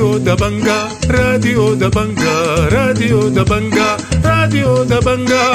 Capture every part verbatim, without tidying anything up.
راديو دبنجا راديو دبنجا راديو دبنجا راديو دبنجا.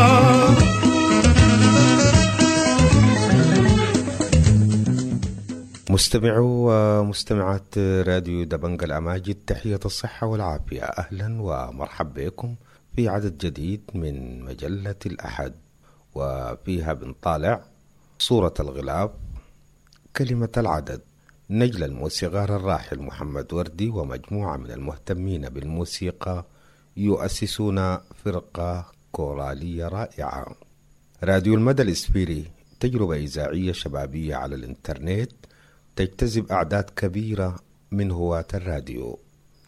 مستمعو ومستمعات راديو دبنجا الأماجد، تحية الصحة والعافية، أهلا ومرحبا بكم في عدد جديد من مجلة الأحد، وفيها بنطالع صورة الغلاف، كلمة العدد، نجل الموسيقار الراحل محمد وردي ومجموعة من المهتمين بالموسيقى يؤسسون فرقة كورالية رائعة. راديو المدى الإسفيري تجربة إذاعية شبابية على الإنترنت تجتذب أعداد كبيرة من هواة الراديو.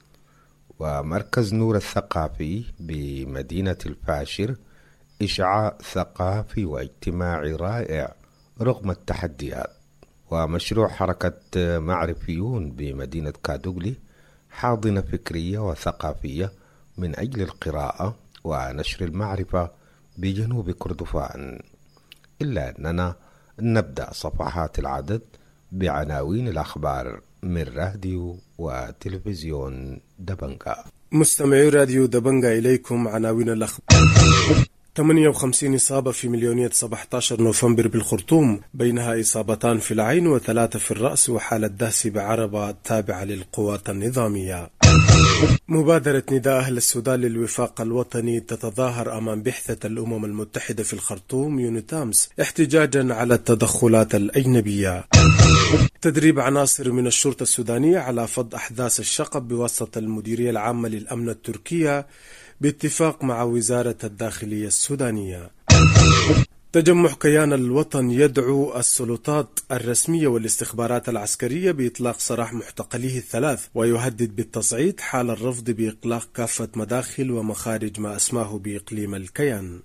ومركز نور الثقافي بمدينة الفاشر إشعاع ثقافي واجتماعي رائع رغم التحديات. ومشروع حركة معرفيون بمدينة كادوغلي حاضنة فكرية وثقافية من أجل القراءة ونشر المعرفة بجنوب كردفان. إلا أننا نبدأ صفحات العدد بعناوين الأخبار من راديو وتلفزيون دبنجا. مستمعي راديو دبنجا إليكم عناوين الأخبار. ثمانية وخمسين إصابة في مليونية سبعة عشر نوفمبر بالخرطوم، بينها إصابتان في العين وثلاثة في الرأس، وحالة دهس بعربة تابعة للقوات النظامية. مبادرة نداء أهل السودان للوفاق الوطني تتظاهر أمام بعثة الأمم المتحدة في الخرطوم يونيتامس احتجاجا على التدخلات الأجنبية. تدريب عناصر من الشرطة السودانية على فض أحداث الشغب بواسطة المديرية العامة للأمن التركية باتفاق مع وزارة الداخلية السودانية. تجمع كيان الوطن يدعو السلطات الرسمية والاستخبارات العسكرية بإطلاق سراح معتقليه الثلاث، ويهدد بالتصعيد حال الرفض بإغلاق كافة مداخل ومخارج ما أسماه بإقليم الكيان.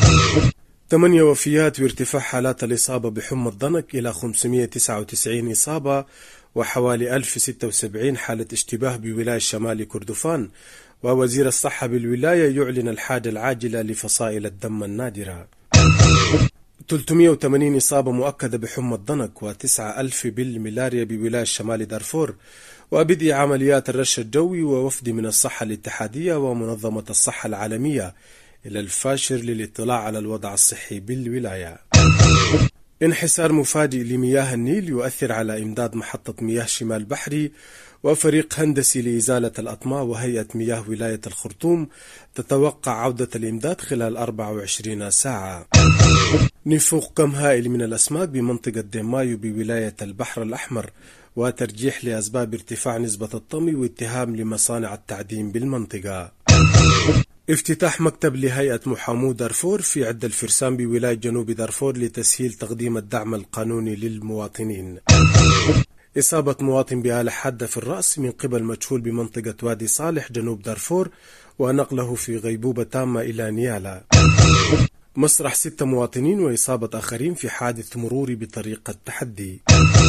ثمانية وفيات وارتفاع حالات الإصابة بحمى الضنك إلى خمسمائة وتسعة وتسعين إصابة، وحوالي ألف وستة وسبعين حالة اشتباه بولاية شمال كردفان. ووزير الصحة بالولاية يعلن الحاجة العاجلة لفصائل الدم النادرة. ثلاثمائة وثمانين إصابة مؤكدة بحمى الضنك، وتسعة ألف بالملاريا بولاية شمال دارفور. وبدء عمليات الرش الجوي ووفد من الصحة الاتحادية ومنظمة الصحة العالمية إلى الفاشر للاطلاع على الوضع الصحي بالولاية. انحسار مفاجئ لمياه النيل يؤثر على إمداد محطة مياه شمال بحري، وفريق هندسي لإزالة الأطماء وهيئة مياه ولاية الخرطوم تتوقع عودة الإمداد خلال أربع وعشرين ساعة. نفوق كم هائل من الأسماك بمنطقة ديمايو بولاية البحر الأحمر، وترجيح لأسباب ارتفاع نسبة الطمي واتهام لمصانع التعدين بالمنطقة. افتتاح مكتب لهيئة محامو دارفور في عد الفرسان بولاية جنوب دارفور لتسهيل تقديم الدعم القانوني للمواطنين. إصابة مواطن بآلة حادة في الرأس من قبل مجهول بمنطقة وادي صالح جنوب دارفور، ونقله في غيبوبة تامة إلى نيالا. مسرح ستة مواطنين وإصابة آخرين في حادث مروري بطريق التحدي.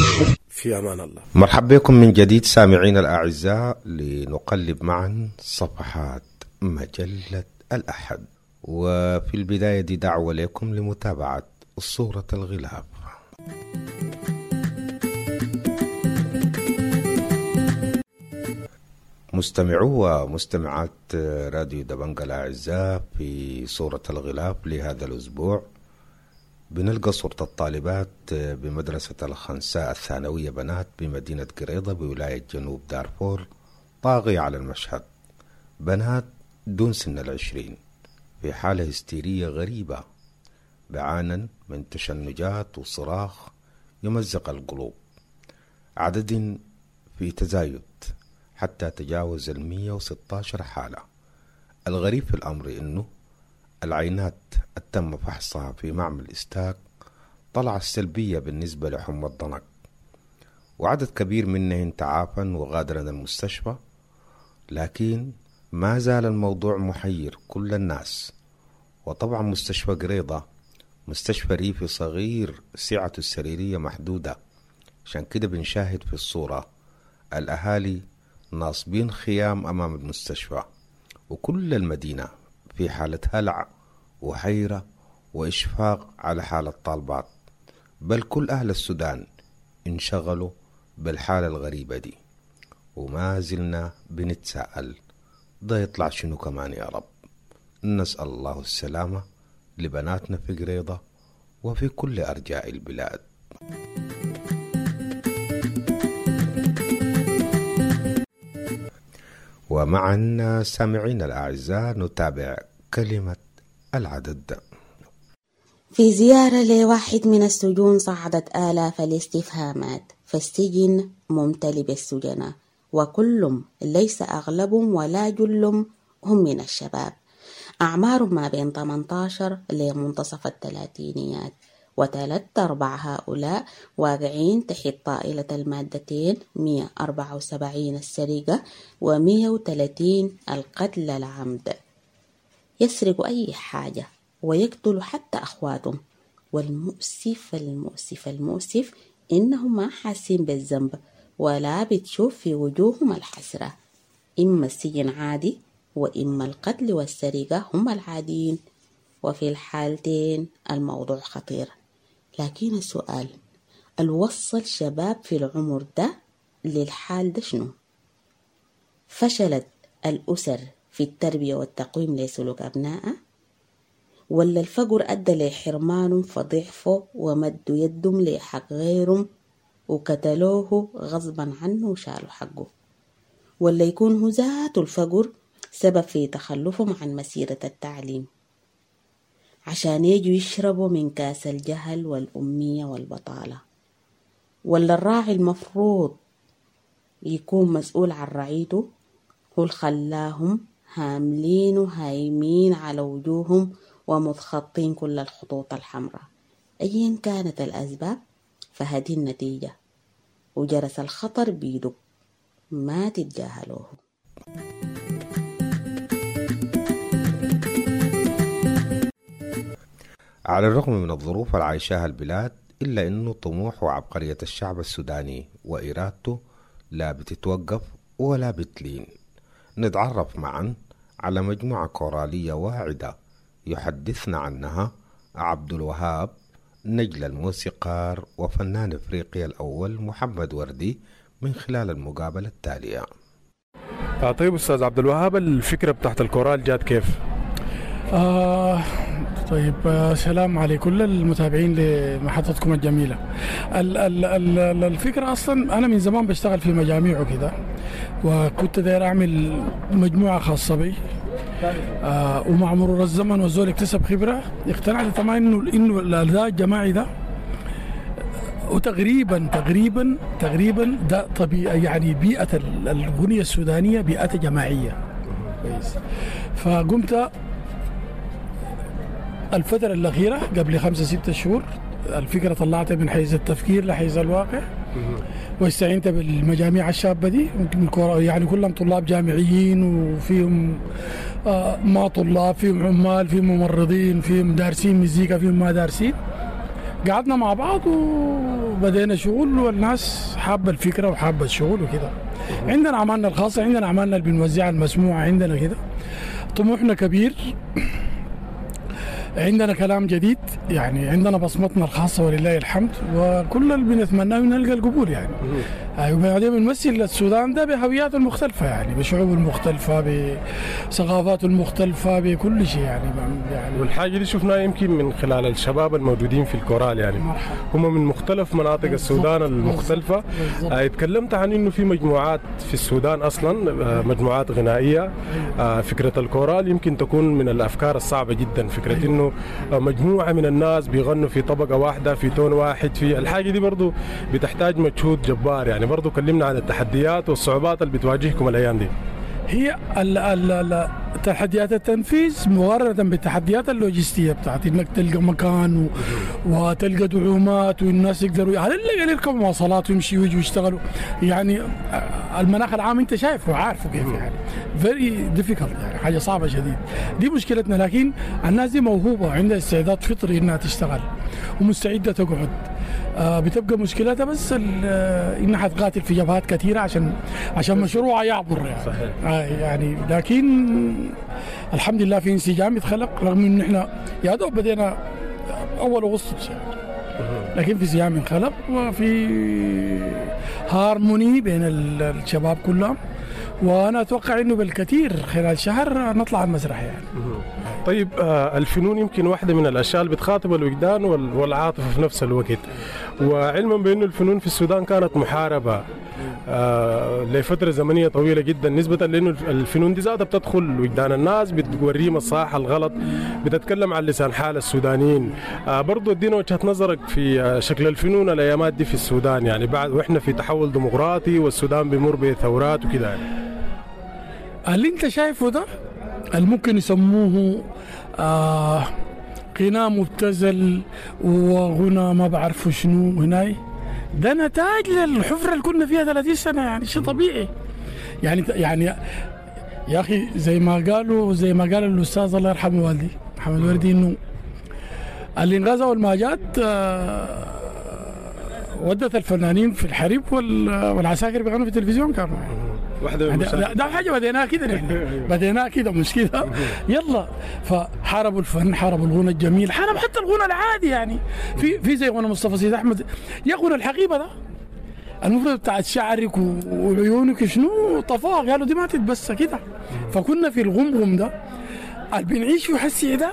في أمان الله. مرحبا بكم من جديد سامعين الأعزاء، لنقلب معا صفحات مجلة الأحد. وفي البداية دي دعوة لكم لمتابعة صورة الغلاف. مستمعو ومستمعات راديو دبنجا الأعزاء، في صورة الغلاف لهذا الأسبوع بنلقى صورة الطالبات بمدرسة الخنساء الثانوية بنات بمدينة قريضة بولاية جنوب دارفور طاغية على المشهد. بنات دون سن العشرين في حالة هستيرية غريبة، بعانا من تشنجات وصراخ يمزق القلوب، عدد في تزايد حتى تجاوز المية وستة عشر حالة. الغريب في الأمر إنه العينات التم فحصها في معمل إستاك طلعت سلبية بالنسبة لحمى الضنك، وعدد كبير منهن تعافى وغادرن المستشفى. لكن ما زال الموضوع محير كل الناس. وطبعا مستشفى قريضة مستشفى ريفي صغير، سعته السريرية محدودة، عشان كده بنشاهد في الصورة الأهالي ناصبين خيام أمام المستشفى، وكل المدينة في حالة هلع وحيرة وإشفاق على حال الطالبات، بل كل أهل السودان انشغلوا بالحالة الغريبة دي. وما زلنا بنتساءل ده يطلع شنو كمان يا رب. نسأل الله السلامة لبناتنا في قريضة وفي كل أرجاء البلاد. ومعا سامعين الأعزاء نتابع كلمة العدد. في زيارة لواحد من السجون صعدت آلاف الاستفهامات، فالسجن ممتلئ بالسجناء وكلهم ليس أغلبهم ولا جلهم هم من الشباب، أعمارهم ما بين ثمانية عشر لمنتصف الثلاثينيات، وثلاث أرباع هؤلاء واقعين تحت طائلة المادتين مئة وأربعة وسبعين السرقة ومئة وثلاثين القتل العمد. يسرق أي حاجة ويقتل حتى أخواتهم، والمؤسف المؤسف المؤسف إنهم ما حاسين بالذنب ولا بتشوف في وجوههم الحسرة. إما السجن عادي وإما القتل والسرقة هم العاديين، وفي الحالتين الموضوع خطير. لكن السؤال الوصل شباب في العمر ده للحال ده شنو؟ فشلت الأسر في التربية والتقويم لسلوك أبنائها، ولا الفقر أدى لحرمانهم فضعفوا ومدوا يدهم لحق غيرهم وقتلوه غصبا عنه وشالوا حقه، ولا يكون هو ذات الفقر سبب في تخلفهم عن مسيرة التعليم عشان يجوا يشربوا من كاس الجهل والأمية والبطالة، ولا الراعي المفروض يكون مسؤول عن رعيته هو الخلاهم هاملين وهايمين على وجوههم ومتخطين كل الخطوط الحمراء. أيا كانت الأسباب فهذه النتيجة، وجرس الخطر بيدق ما تتجاهلوه. على الرغم من الظروف العايشها البلاد، إلا أنه طموح وعبقرية الشعب السوداني وإرادته لا بتتوقف ولا بتلين. نتعرف معا على مجموعة كورالية واعدة يحدثنا عنها عبد الوهاب نجل الموسيقار وفنان إفريقيا الأول محمد وردي من خلال المقابلة التالية. طيب أستاذ عبد الوهاب، الفكرة بتاعت الكورال جات كيف؟ آه طيب آه سلام على كل المتابعين لمحطتكم الجميلة. ال ال ال الفكرة أصلا أنا من زمان بشتغل في مجاميع وكده، وكنت داير أعمل مجموعة خاصة بي، آه ومع مرور الزمن والزول اكتسب خبرة اقتنعت تماما إنه إنه الأداء الجماعي ده وتقريبا تقريبا تقريبا ده طبيعي، يعني بيئة الأغنية السودانية بيئة جماعية كويس. فقمت الفترة الأخيرة قبل خمسة ستة شهور الفكرة طلعتها من حيز التفكير لحيز الواقع، واستعينت بالمجاميع الشابة دي، يعني كلهم طلاب جامعيين وفيهم آه ما طلاب، فيهم عمال، فيهم ممرضين، فيهم دارسين مزيكا، فيهم ما دارسين. قعدنا مع بعض وبدينا شغل، والناس حابة الفكرة وحابة الشغل وكده. عندنا أعمالنا الخاصة، عندنا أعمالنا اللي بنوزعها المسموعة عندنا كده. طموحنا كبير، عندنا كلام جديد، يعني عندنا بصمتنا الخاصة ولله الحمد، وكل اللي بنتمناه نلقى القبول يعني. وبعدين بنمثل السودان ده بهويات المختلفة، يعني بشعوب المختلفة، بثقافات المختلفة، بكل شيء يعني, يعني والحاجة دي شفناها يمكن من خلال الشباب الموجودين في الكورال، يعني هم من مختلف مناطق السودان المختلفة. آه تكلمت عن انه في مجموعات في السودان اصلا، آه مجموعات غنائية. آه فكرة الكورال يمكن تكون من الافكار الصعبة جدا، فكرة انه آه مجموعة من الناس بيغنوا في طبقة واحدة في تون واحد، في الحاجة دي برضو بتحتاج مجهود جبار. يعني برضو كلمنا عن التحديات والصعوبات اللي بتواجهكم الايام دي. هي تحديات التنفيذ مقارنة بالتحديات اللوجستية بتاعت انك تلقى مكان و... وتلقى دعومات والناس يقدروا على الاقل يركبوا مواصلات ويمشي ويجوا يشتغلوا. يعني المناخ العام انت شايفه وعارفه كيف، يعني very difficult، يعني حاجة صعبة شديد. دي مشكلتنا، لكن الناس دي موهوبة عندها استعداد فطري انها تشتغل ومستعدة تقعد. آه بتبقى مشكلتها بس انها حتقاتل في جبهات كثيره عشان عشان مشروعها يعبر يعني. صحيح. آه يعني لكن الحمد لله في انسجام يتخلق، رغم ان احنا يا دوب بدينا اول اغسطس يعني. لكن في صيام انقلب وفي هارموني بين الشباب كلهم، وانا اتوقع انه بالكثير خلال شهر نطلع المسرح يعني. طيب آه الفنون يمكن واحدة من الأشياء اللي بتخاطب الوجدان والعاطفة في نفس الوقت، وعلما بأنه الفنون في السودان كانت محاربة آه لفترة زمنية طويلة جدا، نسبة لأنه الفنون دي ذاتها بتدخل وجدان الناس، بتوريهم الصح الغلط، بتتكلم عن لسان حال السودانيين. آه برضو ادينا وجهة نظرك في آه شكل الفنون الأيامات دي في السودان، يعني بعد وإحنا في تحول ديمقراطي والسودان بيمر بثورات وكده يعني. اللي انت شايفه ده اللي ممكن يسموه آه غناء مبتذل وغنى ما بعرف شنو هناي، ده نتاج للحفرة اللي كنا فيها ثلاثين سنة، يعني شيء طبيعي يعني. يعني يا أخي زي ما قالوا زي ما قال الأستاذ الله يرحمه والدي محمد وردي، إنه اللي انغزوا الماجات آه ودت الفنانين في الحريب والعساكر بيغنوا في التلفزيون كانوا واحدة ده, ده حاجة بديناها كده نحن بديناها كده مش كده يلا. فحاربوا الفن، حاربوا الغنى الجميل، حاربوا حتى الغنى العادي يعني. في في زي غنى مصطفى سيد أحمد يا غنى الحقيبة ده المفروض بتاعت شعرك وعيونك شنو طفاه، قالوا دي ما تتبسى كده. فكنا في الغمغم ده اللي بنعيش في حسي ده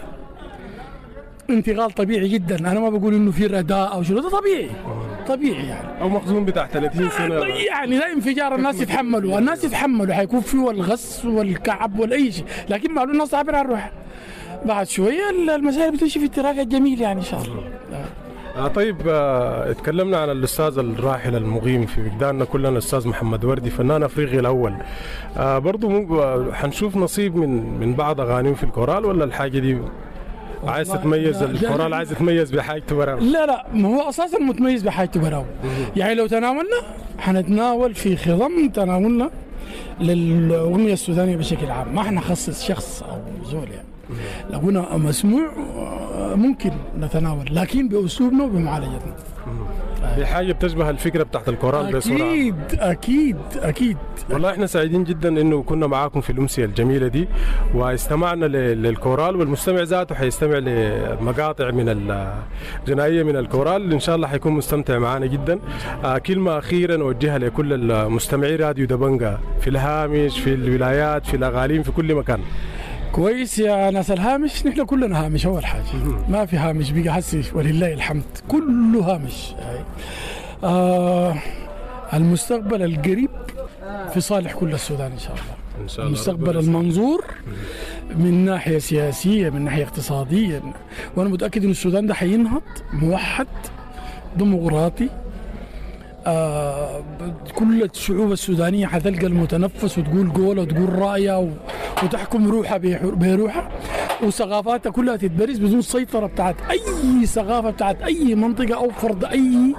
انتقال طبيعي جدا. انا ما بقول انه في رداء او شنو، ده طبيعي طبيعي يعني، او مخزون بتاع ثلاثين سنه يعني. لا انفجار الناس يتحملوا الناس يتحملوا حيكون فيه والغص والكعب والاي شيء، لكن معلوم الناس عابر عن روح. بعد شويه المسائل بتمشي في اتراك الجميل يعني ان شاء الله. آه طيب آه اتكلمنا عن الاستاذ الراحل المقيم في وجداننا كلنا الاستاذ محمد وردي فنان افريقي الاول. آه برضه حنشوف نصيب من من بعض اغانيه في الكورال، ولا الحاجه دي عايز تتميز الكورال عايز يتميز بحاجته براو؟ لا لا ما هو اساسا متميز بحاجته براو. يعني لو تناولنا حنتناول في خضم تناولنا للاغنيه السودانيه بشكل عام، ما حنخصص شخص او زول يعني. لو قلنا مسموع ممكن نتناول، لكن باسلوبنا وبمعالجتنا. بحاجه بتشبه الفكره بتاعت الكورال بسرعه. اكيد اكيد اكيد. والله احنا سعيدين جدا انه كنا معاكم في الامسيه الجميله دي، واستمعنا للكورال، والمستمع ذاته حيستمع لمقاطع من الغنائيه من الكورال، ان شاء الله حيكون مستمتع معنا جدا. آه كلمه اخيره نوجهها لكل المستمعين راديو دبنجة في الهامش، في الولايات، في الاقاليم، في كل مكان. كويس يا ناس الهامش، نحن كلنا هامش. اول حاجه ما في هامش بقى حسي ولله الحمد، كله هامش. آه المستقبل القريب في صالح كل السودان ان شاء الله. إن شاء الله المستقبل المنظور من ناحيه سياسيه، من ناحيه اقتصاديه، وانا متاكد ان السودان ده حينهض موحد ديمقراطي. آه كل الشعوب السودانية حتلقى المتنفس وتقول قولها وتقول رأيها وتحكم روحها بروحها، وثقافاتها كلها تتبرز بدون سيطرة بتاعت أي ثقافة بتاعت أي منطقة أو فرض أي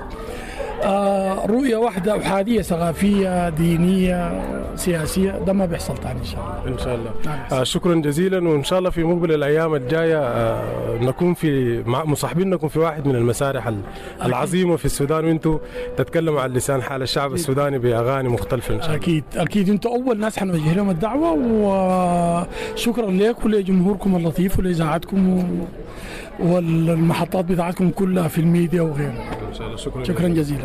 آه رؤية واحدة أحادية ثقافية دينية سياسية. ده ما بيحصل تاني إن شاء الله. إن شاء الله. آه شكرا جزيلا، وإن شاء الله في مقبل الأيام الجاية آه نكون في مصاحبينكم في واحد من المسارح العظيمة في السودان، وأنتم تتكلموا عن لسان حال الشعب السوداني بأغاني مختلفة إن شاء الله. أكيد أكيد أنتم أول ناس حنوجه لهم الدعوة، وشكرا لكم ولجمهوركم اللطيف ولإذاعتكم والمحطات بتاعتكم كلها في الميديا وغيره. إن شاء الله. شكرا, شكرا جزيلا.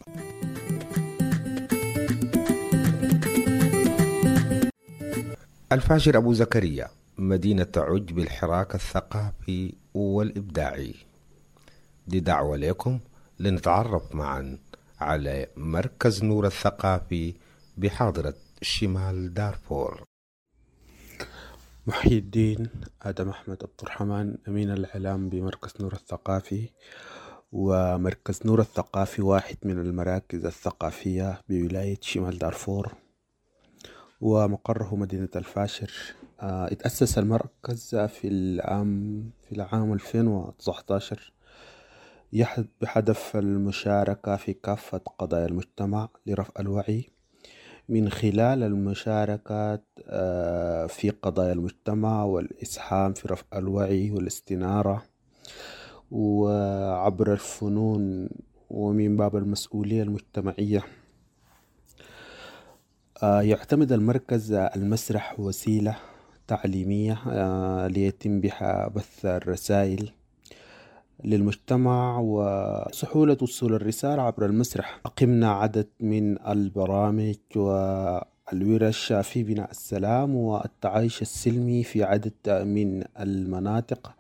الفاشر أبو زكريا مدينة تعج بالحراك الثقافي والإبداعي. دي دعوة لكم لنتعرف معا على مركز نور الثقافي بحاضرة شمال دارفور. محي الدين آدم أحمد عبد الرحمن، أمين الإعلام بمركز نور الثقافي. ومركز نور الثقافي واحد من المراكز الثقافية بولاية شمال دارفور، ومقره مدينة الفاشر. اه اتأسس المركز في العام في العام ألفين وتسعة عشر بهدف المشاركة في كافة قضايا المجتمع لرفع الوعي من خلال المشاركة في قضايا المجتمع والإسهام في رفع الوعي والاستنارة وعبر الفنون ومن باب المسؤولية المجتمعية. يعتمد المركز المسرح وسيلة تعليمية ليتم بها بث الرسائل للمجتمع وسهولة وصول الرسالة عبر المسرح. أقمنا عدد من البرامج والورش في بناء السلام والتعايش السلمي في عدد من المناطق،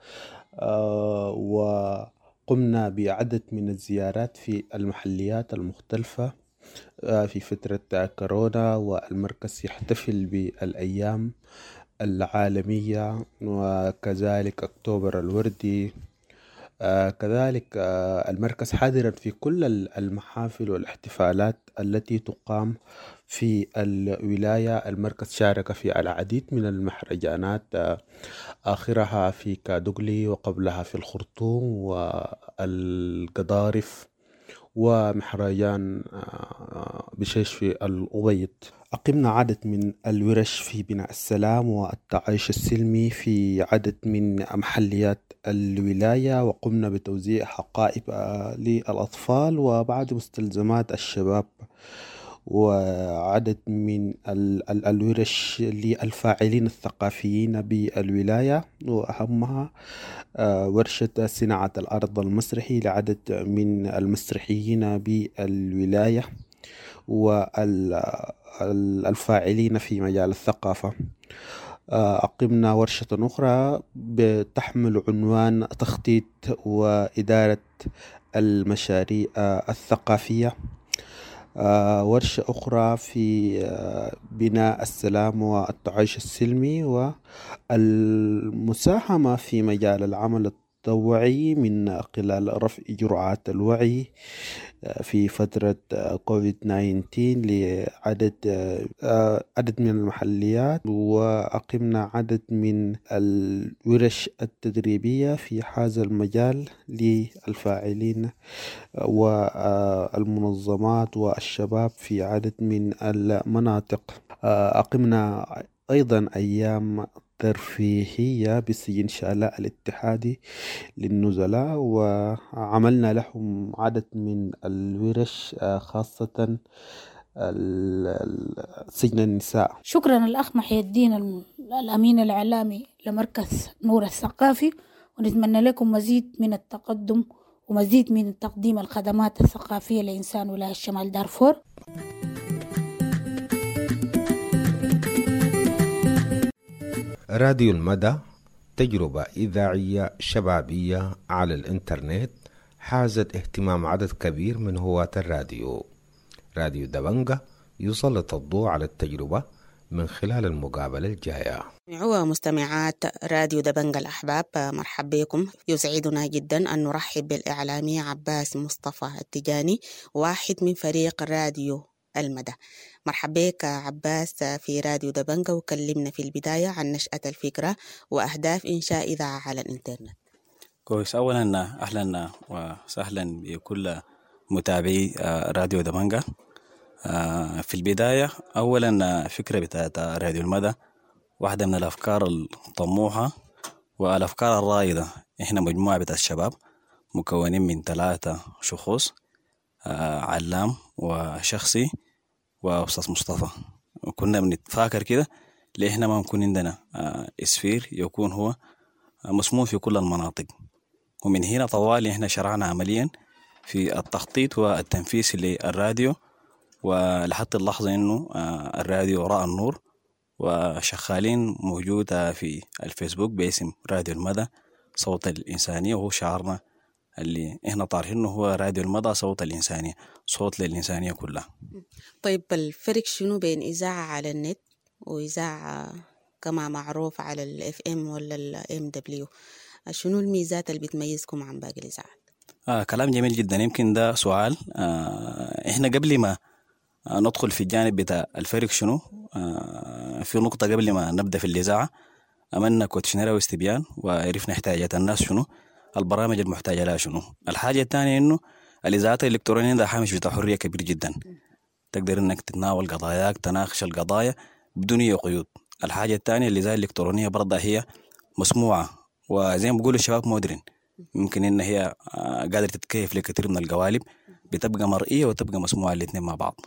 وقمنا بعدد من الزيارات في المحليات المختلفة في فترة كورونا، والمركز يحتفل بالأيام العالمية وكذلك أكتوبر الوردي. آه كذلك آه المركز حاضرا في كل المحافل والاحتفالات التي تقام في الولاية. المركز شارك في العديد من المهرجانات، آه آخرها في كادوغلي وقبلها في الخرطوم والقضارف ومهرجان آه بشيش في الأبيض. أقمنا عدد من الورش في بناء السلام والتعايش السلمي في عدد من محليات الولاية، وقمنا بتوزيع حقائب للأطفال وبعض مستلزمات الشباب، وعدد من الورش للفاعلين الثقافيين بالولاية، وأهمها ورشة صناعة الأرض المسرحي لعدد من المسرحيين بالولاية والفاعلين في مجال الثقافة. أقمنا ورشة أخرى بتحمل عنوان تخطيط وإدارة المشاريع الثقافية. ورشة أخرى في بناء السلام والتعايش السلمي والمساهمة في مجال العمل التطوعي من خلال رفع جرعات الوعي في فترة كوفيد تسعة عشر لعدد عدد من المحليات. وأقمنا عدد من الورش التدريبية في هذا المجال للفاعلين والمنظمات والشباب في عدد من المناطق. أقمنا أيضا أيام ترفيهية بسجن شالاء الاتحادي للنزلاء، وعملنا لهم عدد من الورش خاصة سجن النساء. شكرا الأخ محي الدين الأمين الإعلامي لمركز نور الثقافي، ونتمنى لكم مزيد من التقدم ومزيد من تقديم الخدمات الثقافية لإنسان ولاية شمال دارفور. راديو المدى تجربة إذاعية شبابية على الإنترنت حازت اهتمام عدد كبير من هواة الراديو. راديو دبنجة يسلط الضوء على التجربة من خلال المقابلة الجاية. هو مستمعات راديو دبنجة الأحباب، مرحب بكم. يسعدنا جدا أن نرحب بالإعلامي عباس مصطفى التجاني، واحد من فريق راديو المدى. مرحب بك عباس في راديو دبنجة، وكلمنا في البداية عن نشأة الفكرة وأهداف إنشاء إذاعة على الإنترنت. كويس. أولا أهلا وسهلا بكل متابعي راديو دبنجة. في البداية أولا فكرة بتاعت راديو المدى واحدة من الأفكار الطموحة والأفكار الرائدة. إحنا مجموعة بتاع الشباب مكونين من ثلاثة شخوص، علام وشخصي وأستاذ مصطفى. وكنا بنتفاكر كده ليه إحنا ما نكون عندنا إسفير يكون هو مسموع في كل المناطق. ومن هنا طوالي إحنا شرعنا عمليا في التخطيط والتنفيذ للراديو، ولحد اللحظة إنه الراديو رأى النور وشغالين موجودة في الفيسبوك باسم راديو المدى صوت الإنسانية، وهو شعارنا اللي إحنا طارحينه هو راديو المدى صوت الإنسانية، صوت للإنسانية كلها. طيب الفرق شنو بين إذاعة على النت وإذاعة كما معروف على الاف ام ولا الام دبليو؟ شنو الميزات اللي بتميزكم عن باقي الإذاعات؟ آه كلام جميل جدا. يمكن ده سؤال. آه إحنا قبل ما آه ندخل في الجانب بتاع الفرق شنو، آه في نقطة قبل ما نبدأ في الإذاعة عملنا كوتشنيرا واستبيان وعرفنا احتياجات الناس شنو، البرامج المحتاجة لها شنو. الحاجة الثانية إنه الإذاعات الإلكترونية ده حامش بتاع حرية كبير جدا، تقدر إنك تتناول قضاياك، تناقش القضايا بدون أي قيود. الحاجة الثانية الإذاعة الإلكترونية برضه هي مسموعة، وزي ما بقول الشباب مودرن، ممكن إن هي قادرة تتكيف لكثير من القوالب، بتبقى مرئية وتبقى مسموعة الاثنين مع بعض.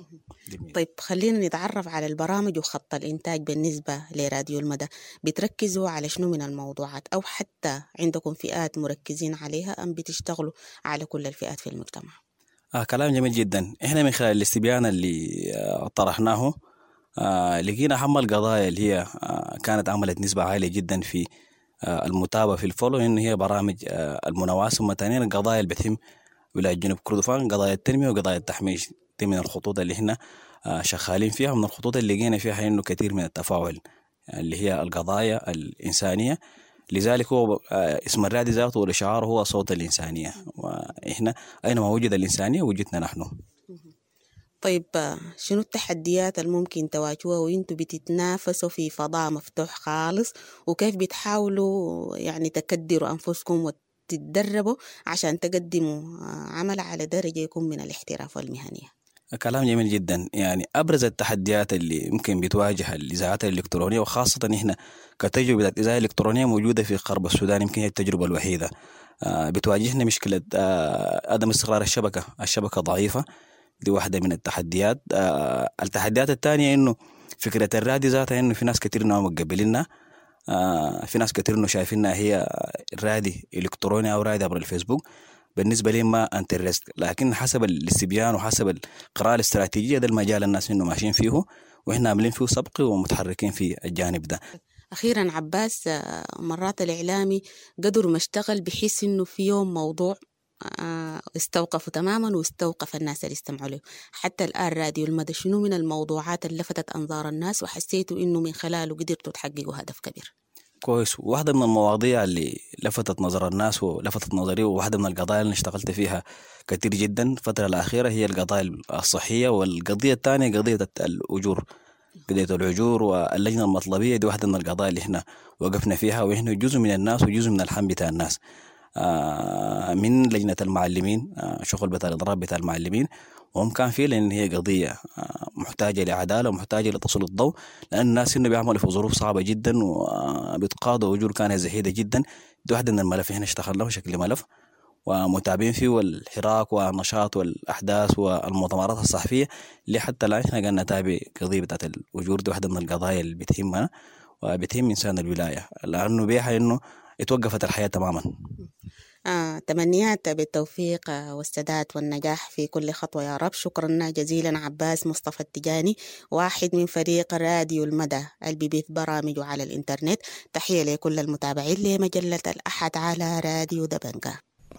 طيب خلينا نتعرف على البرامج وخط الإنتاج بالنسبة لراديو المدى. بتركزوا على شنو من الموضوعات، أو حتى عندكم فئات مركزين عليها، أم بتشتغلوا على كل الفئات في المجتمع؟ آه كلام جميل جدا. إحنا من خلال الاستبيان اللي آه طرحناه آه لقينا هم القضايا اللي هي آه كانت عملت نسبة عالية جدا في آه المتابعة في الفولو، إن هي برامج آه المناواة، ثم ثانيا القضايا اللي بتهم ولاية جنوب كردفان، قضايا التنمية وقضايا التحميش. دي من الخطوط اللي احنا آه شغالين فيها، ومن الخطوط اللي لقينا فيها إنه كثير من التفاعل اللي هي القضايا الإنسانية. لذلك هو آه اسم الرادي ذاته والإشعار هو صوت الإنسانية، وإحنا أينما وجد الإنسانية وجدنا نحن. طيب شنو التحديات الممكن تواجهوها وانتوا بتتنافسوا في فضاء مفتوح خالص، وكيف بتحاولوا يعني تكدروا أنفسكم وتتدربوا عشان تقدموا عمل على درجة يكون من الاحتراف والمهنية؟ كلام جميل جدا. يعني أبرز التحديات اللي ممكن بتواجه الإذاعات الإلكترونية، وخاصة إحنا كتجربة الإذاعة الإلكترونية موجودة في غرب السودان، يمكن هي التجربة الوحيدة. بتواجهنا مشكلة عدم استقرار الشبكة، الشبكة ضعيفة، دي واحدة من التحديات. آه التحديات الثانية إنه فكرة الرادي ذاتها إنه في ناس كتير إنه مقبلينها، آه في ناس كتير إنه شايفينها هي رادي إلكتروني أو رادي عبر الفيسبوك، بالنسبة لي ما أنت الريسك. لكن حسب الاستبيان وحسب القراءة الاستراتيجية ده المجال الناس إنه ماشيين فيه، وإحنا عاملين فيه سبق ومتحركين في الجانب ده. أخيرا عباس، مرات الإعلامي قدر ما اشتغل بحيث إنه في يوم موضوع استوقفوا تماما واستوقف الناس اللي استمعوا له. حتى الآن راديو المدى شنو من الموضوعات اللي لفتت أنظار الناس وحسيتوا إنه من خلاله قدرتوا تحققوا هدف كبير؟ كويس. واحدة من المواضيع اللي لفتت نظر الناس ولفتت نظري، وواحدة من القضايا اللي اشتغلت فيها كثير جدا الفترة الأخيرة، هي القضايا الصحية. والقضية الثانية قضية الأجور، قضية الأجور واللجنة المطلبية. دي واحدة من القضايا اللي احنا وقفنا فيها، وإحنا جزء من الناس وجزء من الحم بتاع الناس. آه من لجنة المعلمين، آه شغل بتاع الإضراب بتاع المعلمين، وهم كان فيه لأن هي قضية آه محتاجة لعدالة ومحتاجة لتصل الضوء، لأن الناس إنه بيعملوا في ظروف صعبة جدا وبيتقاضوا أجور كانت زهيدة جدا. دي واحدة من الملف احنا اشتغلنا بشكل ملف ومتابعين فيه، والحراك والنشاط والأحداث والمؤتمرات الصحفية اللي حتى الآن احنا قاعدين نتابع قضية بتاعت الأجور. دي واحدة من القضايا اللي بتهمنا وبتهم إنسان الولاية، لأنه بيها إنه اتوقفت الحياة تماما. آه، تمنيات بالتوفيق والسداد والنجاح في كل خطوة يا رب. شكرا جزيلا عباس مصطفى التجاني، واحد من فريق راديو المدى اللي بيبث برامجه على الإنترنت. تحية لكل المتابعين لمجلة الأحد على راديو دبنجة.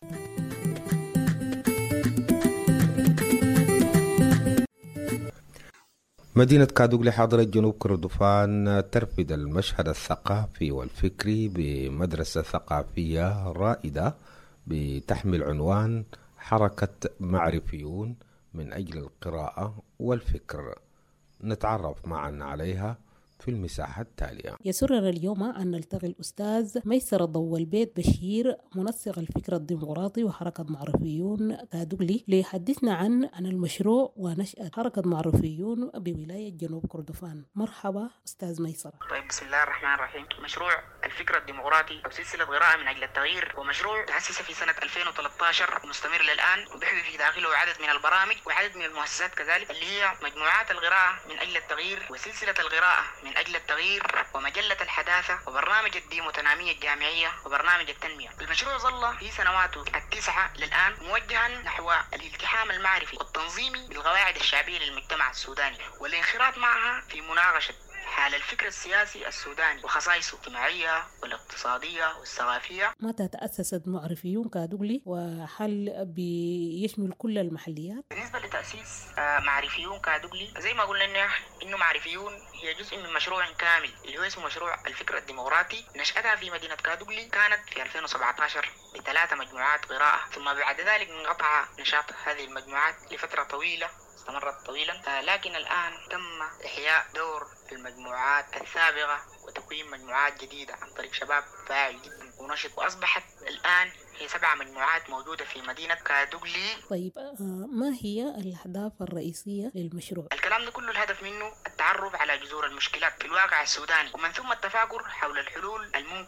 مدينة كادوغلي حاضرة جنوب كردفان ترفد المشهد الثقافي والفكري بمدرسة ثقافية رائدة بتحمل عنوان حركة معرفيون من أجل القراءة والفكر. نتعرف معا عليها في المساحة التالية. يسرنا اليوم أن نلتقي الأستاذ ميسر ضو البيت بشير، منسق الفكر الديمقراطي وحركة معرفيون كادوغلي، ليحدثنا عن عن المشروع ونشأة حركة معرفيون بولاية جنوب كردفان. مرحبا أستاذ ميسر. طيب، بسم الله الرحمن الرحيم. مشروع الفكر الديمقراطي أو سلسلة قراءة من أجل التغيير هو مشروع تأسس في سنة ألفين وثلاثة عشر ومستمر للآن، وبيحوي في داخله عدد من البرامج وعدد من المؤسسات كذلك، اللي هي مجموعات القراءة من أجل التغيير، وسلسلة القراءة من أجل التغيير، ومجلة الحداثة، وبرنامج الديموتنامية الجامعية، وبرنامج التنمية. المشروع ظل في سنواته التسعة للآن موجها نحو الالتحام المعرفي والتنظيمي بالقواعد الشعبية للمجتمع السوداني، والانخراط معها في مناقشة حال الفكر السياسي السوداني وخصائصه الاجتماعية والاقتصادية والثقافية. متى تأسست معرفيون كادوغلي، وهل بيشمل كل المحليات؟ بالنسبة لتأسيس معرفيون كادوغلي، زي ما قلنا إنه إنه معرفيون هي جزء من مشروع كامل اللي هو اسمه مشروع الفكر الديمقراطي. نشأتها في مدينة كادوغلي كانت في ألفين وسبعة عشر بثلاثة مجموعات قراءة، ثم بعد ذلك انقطع نشاط هذه المجموعات لفترة طويلة استمرت طويلا، آه لكن الآن تم إحياء دور المجموعات السابقة وتكوين مجموعات جديدة عن طريق شباب فاعل جدا ونشط، وأصبحت الآن هي سبع مجموعات موجودة في مدينة كادوغلي. طيب، آه ما هي الأهداف الرئيسية للمشروع؟ الكلام ده كله الهدف منه التعرف على جذور المشكلات في الواقع السوداني، ومن ثم التفاكر حول الحلول الممكنة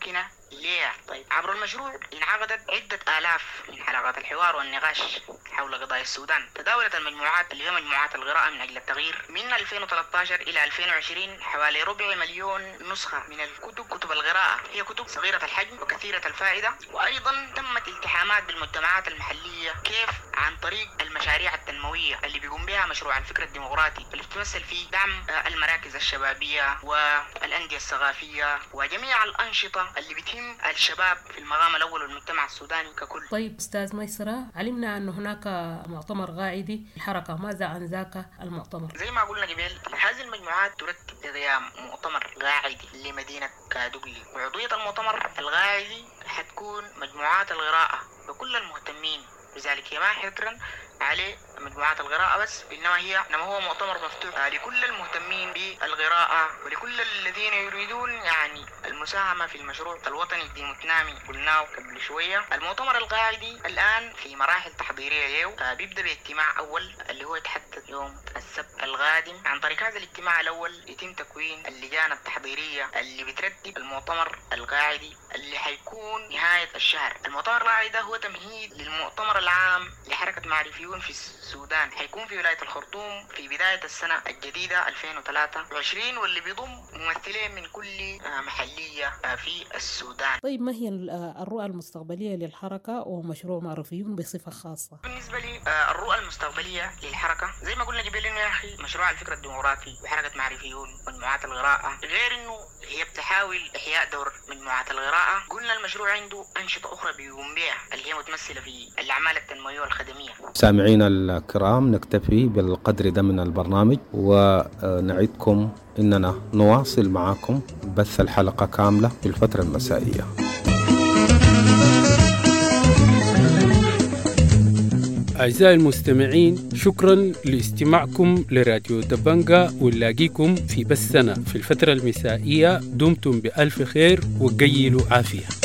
ليه؟ طيب عبر المشروع انعقدت عدة آلاف من حلقات الحوار والنقاش حول قضايا السودان. تداولت المجموعات اللي هي مجموعات القراءة من أجل التغيير من ألفين وثلاثة عشر إلى ألفين وعشرين حوالي ربع مليون نسخة من الكتب. كتب القراءة هي كتب صغيرة الحجم وكثيرة الفائدة، وأيضا تمت التحامات بالمجتمعات المحلية كيف عن طريق المشاريع التنموية اللي بيقوم بها مشروع الفكر الديمقراطي، اللي بتمثل في دعم المراكز الشبابية والأندية الثقافية وجميع الأنشطة اللي بتهم الشباب في المقام الأول والمجتمع السوداني ككل. طيب أستاذ ميسرة، علمنا أنه هناك مؤتمر قاعدي الحركة، ماذا عن ذاك المؤتمر؟ زي ما قلنا قبل، هذه المجموعات ترتب لقيام مؤتمر قاعدي لمدينة كادوغلي، وعضوية المؤتمر القاعدي حتكون مجموعات القراءة وكل المهتمين بذلك. هي ما حكرا عليه مجموعات القراءة بس، إنما هي إنما هو مؤتمر مفتوح لكل المهتمين بالقراءة ولكل الذين يريدون يعني المساهمة في المشروع الوطني الديمقراطي قلناه قبل شوية. المؤتمر القاعدي الآن في مراحل تحضيرية له، بيبدأ باجتماع أول اللي هو يتحدث يوم السبت القادم. عن طريق هذا الاجتماع الأول يتم تكوين اللجان التحضيرية اللي بترتب المؤتمر القاعدي اللي حيكون نهاية الشهر. المؤتمر القاعدي ده هو تمهيد للمؤتمر العام لحركة معرفيون في السودان، حيكون في ولاية الخرطوم في بداية السنة الجديدة ألفين وثلاثة وعشرين، واللي بيضم ممثلين من كل محلية في السودان. طيب ما هي الرؤى المستقبلية للحركة ومشروع معرفيون بصفة خاصة؟ بالنسبة لي الرؤى المستقبلية للحركة زي ما قلنا قبل، إنه يا أخي مشروع الفكر الديمقراطي وحركة معرفيون ومجموعات القراءة، غير إنه هي بتحاول إحياء دور مجموعات القراءة، قلنا المشروع عنده أنشطة أخرى بيقوم بها اللي هي متمثلة في الأعمال التنموية والخدمية. سامعينا الكرام، نكتفي بالقدر ده من البرنامج، ونعدكم إننا نواصل معكم بث الحلقة كاملة في الفترة المسائية. أعزائي المستمعين، شكرا لاستماعكم لراديو دبنجا، ونلاقيكم في بثنا في الفترة المسائية. دمتم بألف خير وقيلوا عافية.